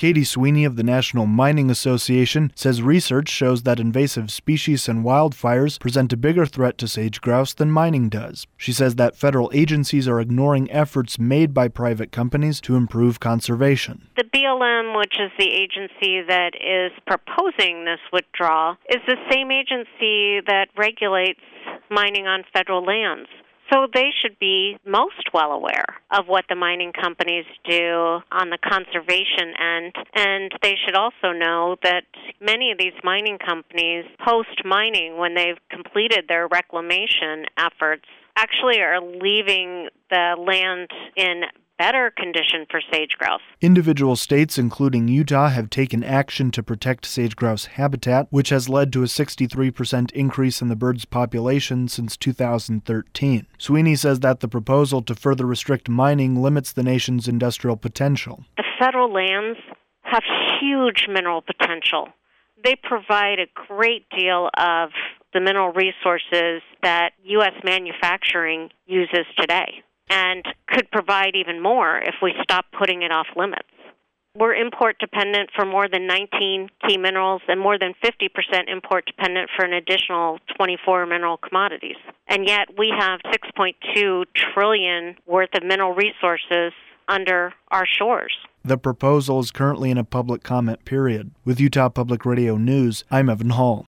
Katie Sweeney of the National Mining Association says research shows that invasive species and wildfires present a bigger threat to sage grouse than mining does. She says that federal agencies are ignoring efforts made by private companies to improve conservation. The BLM, which is the agency that is proposing this withdrawal, is the same agency that regulates mining on federal lands. So they should be most well aware of what the mining companies do on the conservation end, and they should also know that many of these mining companies, post-mining, when they've completed their reclamation efforts, actually are leaving the land in better condition for sage grouse. Individual states, including Utah, have taken action to protect sage grouse habitat, which has led to a 63% increase in the bird's population since 2013. Sweeney says that the proposal to further restrict mining limits the nation's industrial potential. The federal lands have huge mineral potential. They provide a great deal of the mineral resources that U.S. manufacturing uses today, and could provide even more if we stop putting it off limits. We're import dependent for more than 19 key minerals and more than 50% import dependent for an additional 24 mineral commodities. And yet we have $6.2 trillion worth of mineral resources under our shores. The proposal is currently in a public comment period. With Utah Public Radio News, I'm Evan Hall.